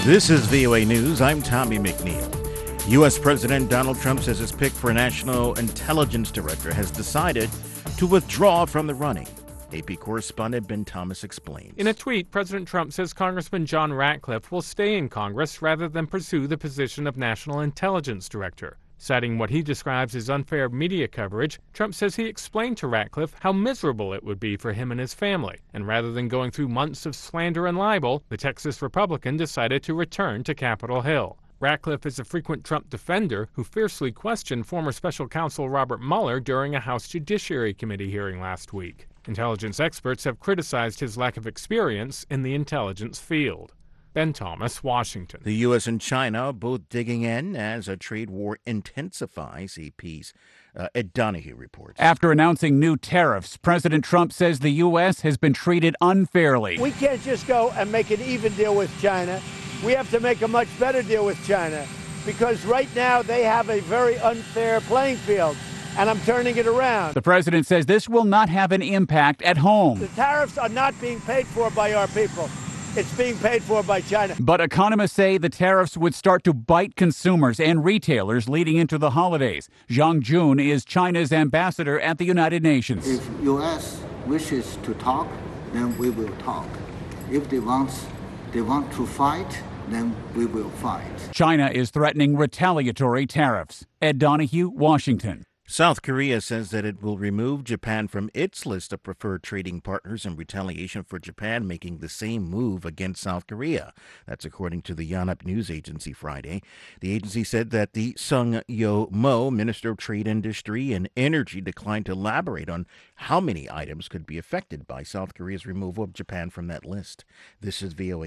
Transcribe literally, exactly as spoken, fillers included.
This is V O A News. I'm Tommy McNeil. U S. President Donald Trump says his pick for National Intelligence Director has decided to withdraw from the running. A P correspondent Ben Thomas explains. In a tweet, President Trump says Congressman John Ratcliffe will stay in Congress rather than pursue the position of National Intelligence Director. Citing what he describes as unfair media coverage, Trump says he explained to Ratcliffe how miserable it would be for him and his family. And rather than going through months of slander and libel, the Texas Republican decided to return to Capitol Hill. Ratcliffe is a frequent Trump defender who fiercely questioned former special counsel Robert Mueller during a House Judiciary Committee hearing last week. Intelligence experts have criticized his lack of experience in the intelligence field. Ben Thomas, Washington. The U S and China are both digging in as a trade war intensifies, A P's uh, Ed Donahue reports. After announcing new tariffs, President Trump says the U S has been treated unfairly. We can't just go and make an even deal with China. We have to make a much better deal with China because right now they have a very unfair playing field, and I'm turning it around. The president says this will not have an impact at home. The tariffs are not being paid for by our people. It's being paid for by China. But economists say the tariffs would start to bite consumers and retailers leading into the holidays. Zhang Jun is China's ambassador at the United Nations. If U S wishes to talk, then we will talk. If they want, they want to fight, then we will fight. China is threatening retaliatory tariffs. Ed Donahue, Washington. South Korea says that it will remove Japan from its list of preferred trading partners in retaliation for Japan making the same move against South Korea. That's according to the Yonhap News Agency Friday. The agency said that the Sung Yo Mo, Minister of Trade, Industry, and Energy, declined to elaborate on how many items could be affected by South Korea's removal of Japan from that list. This is V O A.